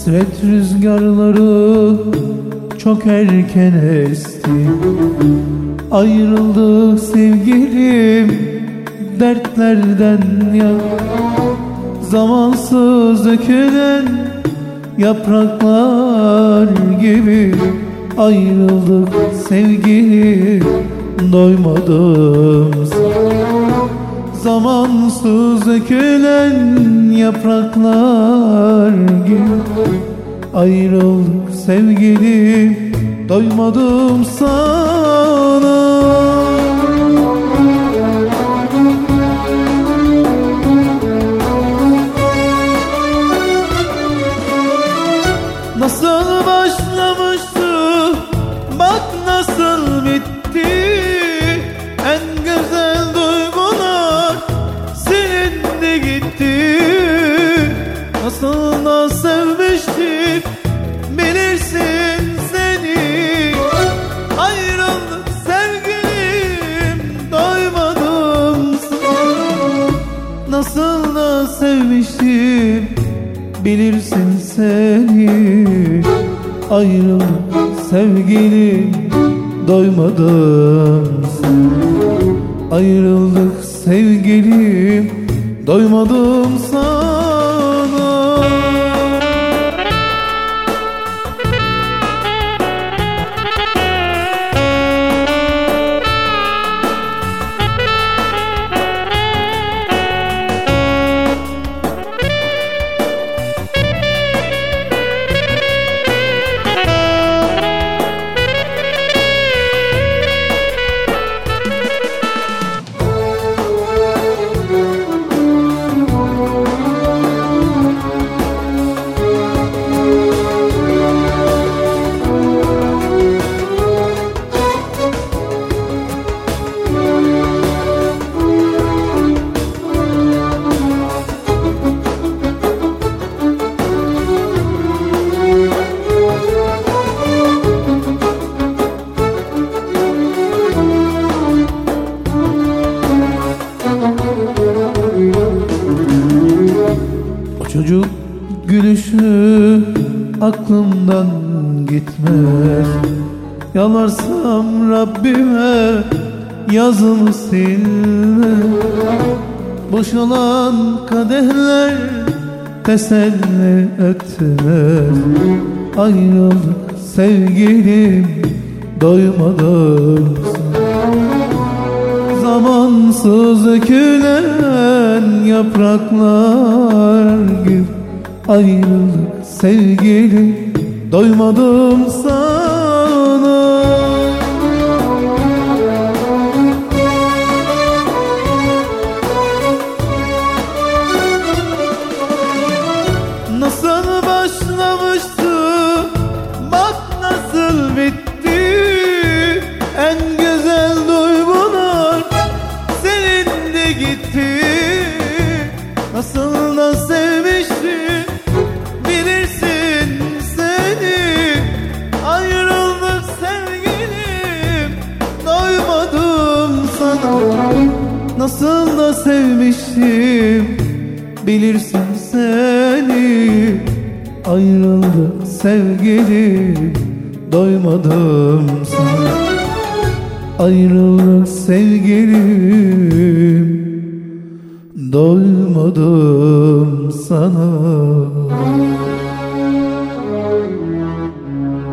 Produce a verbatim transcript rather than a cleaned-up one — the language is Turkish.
Hasret rüzgarları çok erken esti. Ayrıldık sevgilim dertlerden ya. Zamansız dökülen yapraklar gibi ayrıldık sevgilim, doymadım sana. Zamansız dökülen yapraklar gibi ayrıldık sevgilim, doymadım sana. Nasıl başlamıştı, bak nasıl bitti. En güzel duygular silindi gitti. Nasıl da sevmiştik bilirsin seni. Ayrıldık sevgilim, doymadım sana. Nasıl da sevmiştim bilirsin seni. Ayrıldık sevgilim, doymadım sana. Ayrıldık sevgilim, doymadım sana. Çocuk gülüşü aklımdan gitmez. Yalvarsam Rabbime yazımı silme. Boşalan kadehler teselli etmez. Ayrıldık sevgilim, doymadım sana. Zamansız dökülen yapraklar gibi ayrıldık sevgilim, doymadım sana. Nasıl başlamıştı, bak nasıl bitti. En güzel duygular silindi gitti. Nasıl da sevmiştim bilirsin seni. Ayrıldık sevgilim, doymadım sana. Nasıl da sevmiştim bilirsin seni. Ayrıldık sevgilim, doymadım sana. Ayrıldık sevgilim, doymadım sana.